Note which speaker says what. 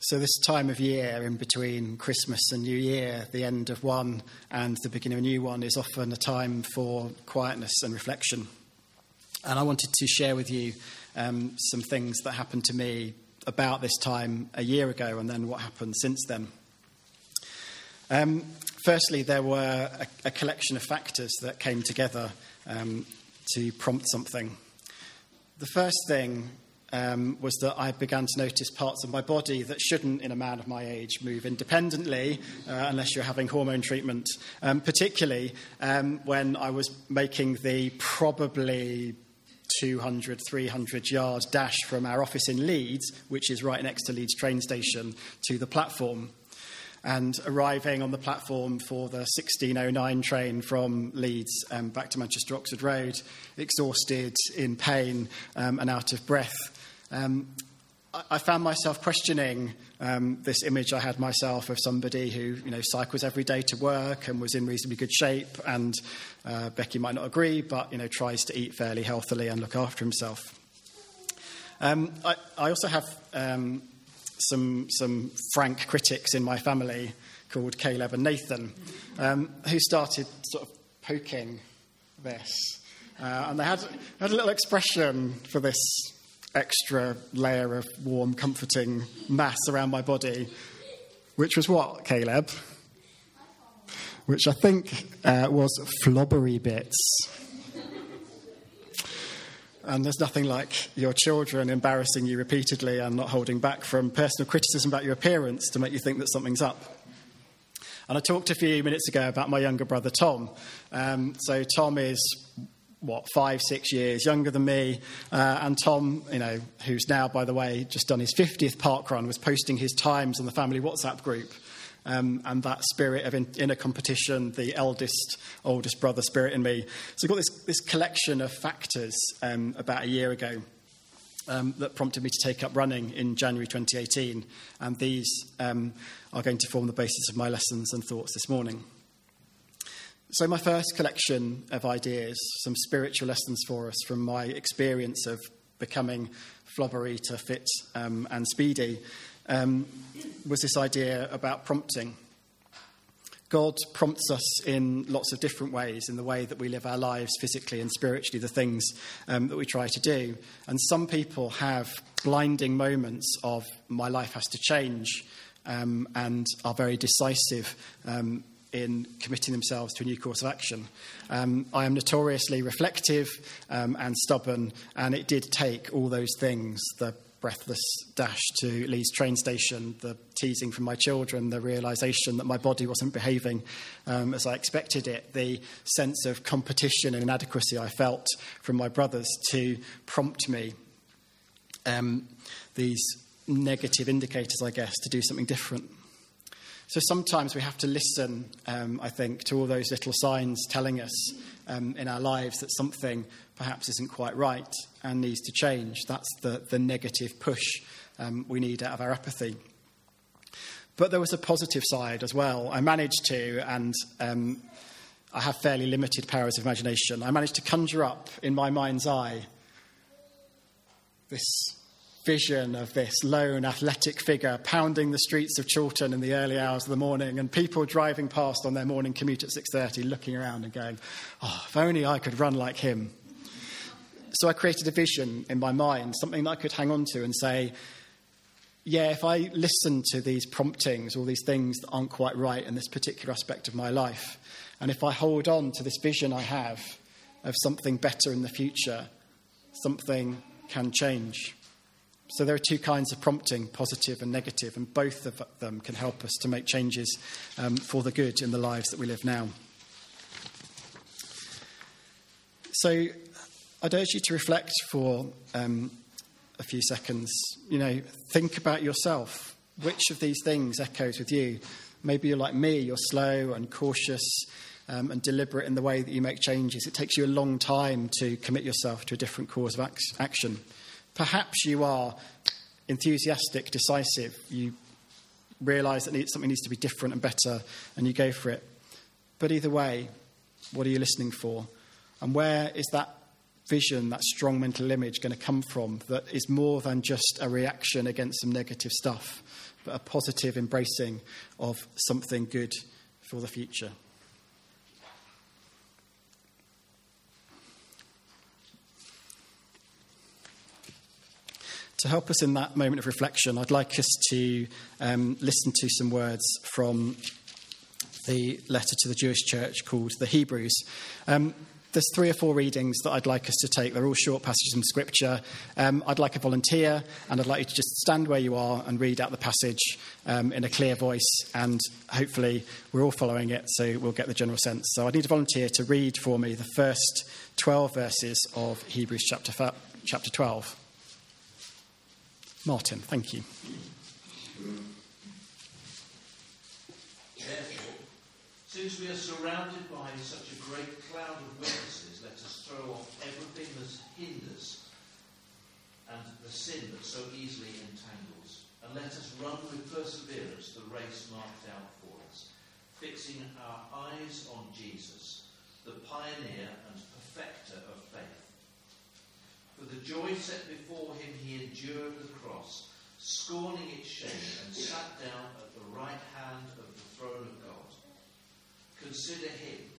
Speaker 1: So this time of year in between Christmas and New Year, the end of one and the beginning of a new one, is often a time for quietness and reflection. And I wanted to share with you some things that happened to me about this time a year ago and then what happened since then. Firstly, there were a collection of factors that came together to prompt something. The first thing was that I began to notice parts of my body that shouldn't, in a man of my age, move independently unless you're having hormone treatment, particularly when I was making the probably 200, 300-yard dash from our office in Leeds, which is right next to Leeds train station, to the platform. And arriving on the platform for the 16:09 train from Leeds back to Manchester Oxford Road, exhausted, in pain and out of breath. I found myself questioning this image I had myself of somebody who, cycles every day to work and was in reasonably good shape. And Becky might not agree, but, tries to eat fairly healthily and look after himself. I also have some frank critics in my family called Caleb and Nathan, who started sort of poking this. And they had a little expression for this extra layer of warm, comforting mass around my body, which was what, Caleb? Which I think was flobbery bits. And there's nothing like your children embarrassing you repeatedly and not holding back from personal criticism about your appearance to make you think that something's up. And I talked a few minutes ago about my younger brother, Tom. So Tom is 5-6 years younger than me, and Tom, who's now, by the way, just done his 50th parkrun, was posting his times on the family WhatsApp group, and that spirit of inner competition, the oldest brother spirit in me. So I've got this collection of factors about a year ago that prompted me to take up running in January 2018, and these are going to form the basis of my lessons and thoughts this morning. So my first collection of ideas, some spiritual lessons for us from my experience of becoming flobbery to fit and speedy, was this idea about prompting. God prompts us in lots of different ways in the way that we live our lives physically and spiritually, the things that we try to do. And some people have blinding moments of my life has to change and are very decisive in committing themselves to a new course of action. I am notoriously reflective and stubborn, and it did take all those things, the breathless dash to Leeds train station, the teasing from my children, the realisation that my body wasn't behaving as I expected it, the sense of competition and inadequacy I felt from my brothers to prompt me. These negative indicators, I guess, to do something different. So sometimes we have to listen, I think, to all those little signs telling us in our lives that something perhaps isn't quite right and needs to change. That's the negative push we need out of our apathy. But there was a positive side as well. I managed to, and I have fairly limited powers of imagination, I managed to conjure up in my mind's eye this vision of this lone athletic figure pounding the streets of Chorlton in the early hours of the morning, and people driving past on their morning commute at 6:30 looking around and going, if only I could run like him. So I created a vision in my mind, something that I could hang on to and say, if I listen to these promptings, all these things that aren't quite right in this particular aspect of my life, and if I hold on to this vision I have of something better in the future, something can change. So there are two kinds of prompting, positive and negative, and both of them can help us to make changes for the good in the lives that we live now. So I'd urge you to reflect for a few seconds. Think about yourself. Which of these things echoes with you? Maybe you're like me, you're slow and cautious and deliberate in the way that you make changes. It takes you a long time to commit yourself to a different course of action. Perhaps you are enthusiastic, decisive. You realise that something needs to be different and better, and you go for it. But either way, what are you listening for? And where is that vision, that strong mental image going to come from that is more than just a reaction against some negative stuff, but a positive embracing of something good for the future? To help us in that moment of reflection, I'd like us to listen to some words from the letter to the Jewish church called the Hebrews. There's 3 or 4 readings that I'd like us to take. They're all short passages from Scripture. I'd like a volunteer, and I'd like you to just stand where you are and read out the passage in a clear voice, and hopefully we're all following it, so we'll get the general sense. So I need a volunteer to read for me the first 12 verses of Hebrews chapter 12. Martin, thank you.
Speaker 2: Therefore, since we are surrounded by such a great cloud of witnesses, let us throw off everything that hinders and the sin that so easily entangles, and let us run with perseverance the race marked out for us, fixing our eyes on Jesus, the pioneer and perfecter of faith. For the joy set before him, he endured the cross, scorning its shame, and sat down at the right hand of the throne of God. Consider him